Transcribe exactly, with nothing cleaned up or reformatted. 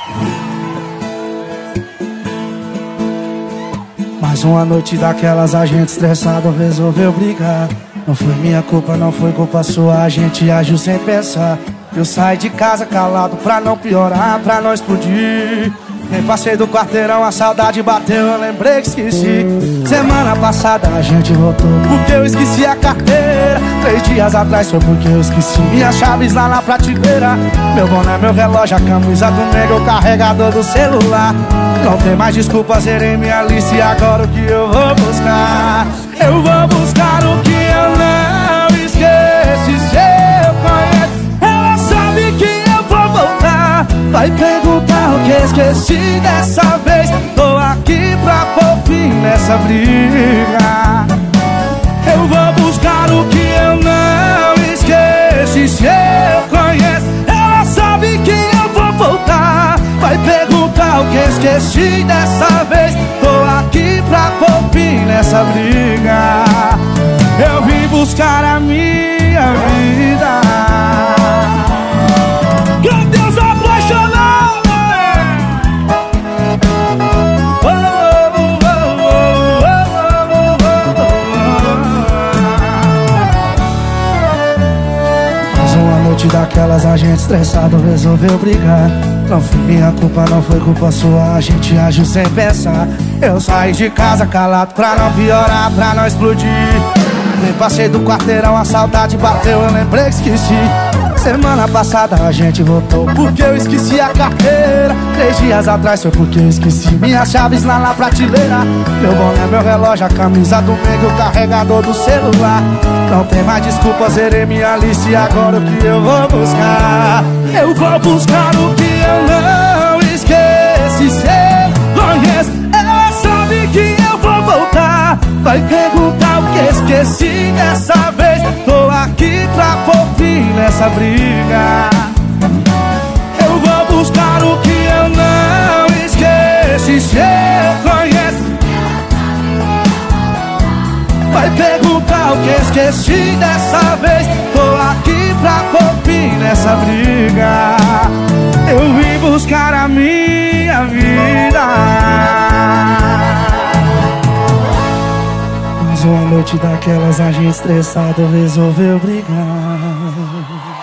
Mais uma noite daquelas, a gente estressado resolveu brigar. Não foi minha culpa, não foi culpa sua, a gente agiu sem pensar. Eu saí de casa calado pra não piorar, pra não explodir. Nem passei do quarteirão, a saudade bateu, eu lembrei que esqueci. Semana passada a gente voltou porque eu esqueci a carteira. Três dias atrás foi porque eu esqueci minhas chaves lá na prateleira. Meu boné, meu relógio, a camisa do nego, o carregador do celular. Não tem mais desculpa, zerei minha lista e agora o que eu vou buscar? Eu vou buscar o que eu não esqueci. Se eu conheço, ela sabe que eu vou voltar. Vai perguntar o que esqueci dessa vez. Tô aqui pra pôr fim nessa briga. Eu vou buscar o que eu não esqueci. Se eu conheço, ela sabe que eu vou voltar. Vai perguntar o que esqueci dessa vez. Tô aqui pra pôr fim nessa briga. Eu vim buscar a minha vida. Meu Deus, apaixonado. Mais uma noite daquelas, a gente estressado resolveu brigar. Não foi minha culpa, não foi culpa sua, a gente agiu sem pensar. Eu saí de casa calado pra não piorar, pra não explodir. Nem passei do quarteirão, a saudade bateu, eu lembrei que esqueci. Semana passada a gente voltou porque eu esqueci a carteira. Três dias atrás foi porque eu esqueci minhas chaves lá na prateleira. Meu boné, meu relógio, a camisa do nego, o carregador do celular. Não tem mais desculpa, zerei minha lista e agora o que eu vou buscar? Eu vou buscar o que eu não esqueci. Se eu conheço, ela sabe que eu vou voltar. Vai perguntar o que esqueci dessa vez. Tô aqui pra pôr fim nessa briga. Eu vou buscar o que eu não esqueci. Se eu conheço, vai perguntar o que esqueci dessa vez. Tô aqui pra pôr fim nessa briga. Eu vim buscar a minha vida. Mais uma noite daquelas, a gente estressado resolveu brigar.